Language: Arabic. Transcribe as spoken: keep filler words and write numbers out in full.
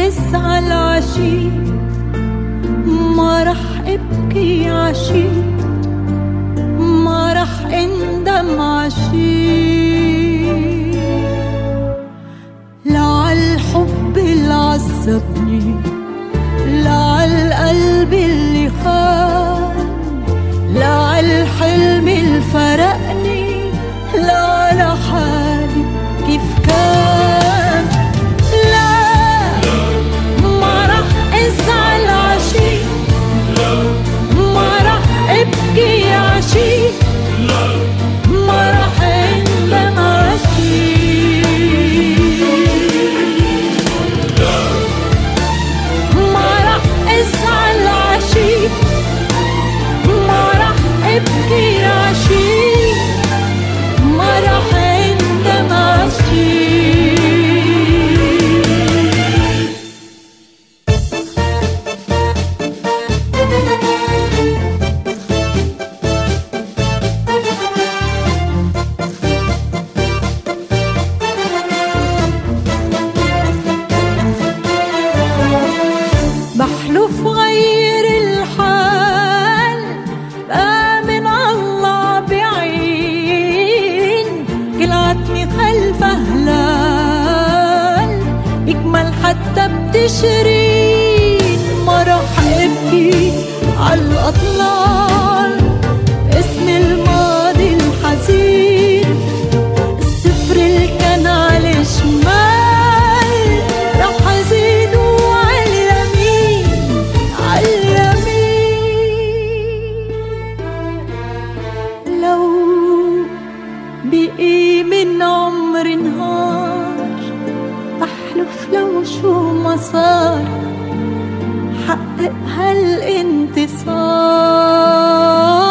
اسعى عشيق، ما رح ابكي عشيق، ما رح اندم عشيق. لا عالحب اللي عذبني، لا عالقلب اللي خان، لا عالحلم اللي فرقني، لا على حالي كيف كان. لا ما رح ازعل عشيق، ما رح ابكي عشيق، ما رح اندم عشيق. ما رح ازعل عشيق، ما رح ابكي عشيق، ما رح اندم عشيق. بحلف غير الحال، بآمن الله بعين، كل عتمي خلف هلال، يكمل حتى بتشرين. ما رح ابكي عالأطلال باسم الماضي الحزين، السفر اللي كان على شمال رح ازيده عاليمين، عاليمين. لو بقي من عمري نهار، بحلف لو شو ما صار حقق هالانتصار.